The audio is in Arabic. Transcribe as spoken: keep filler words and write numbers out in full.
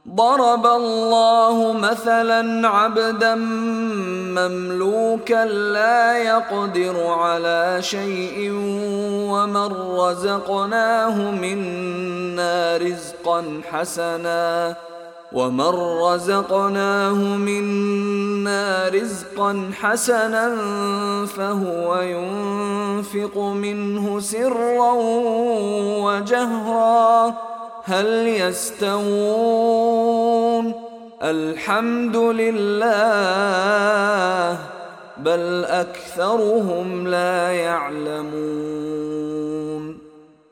ضرب الله مثلا عبدا مملوكا لا يقدر على شيء ومن رزقناه منا رزقا حسنا ومن رزقناه منا رزقا حسنا فهو ينفق منه سرا وجهرا هل يستوون الحمد لله بل أكثرهم لا يعلمون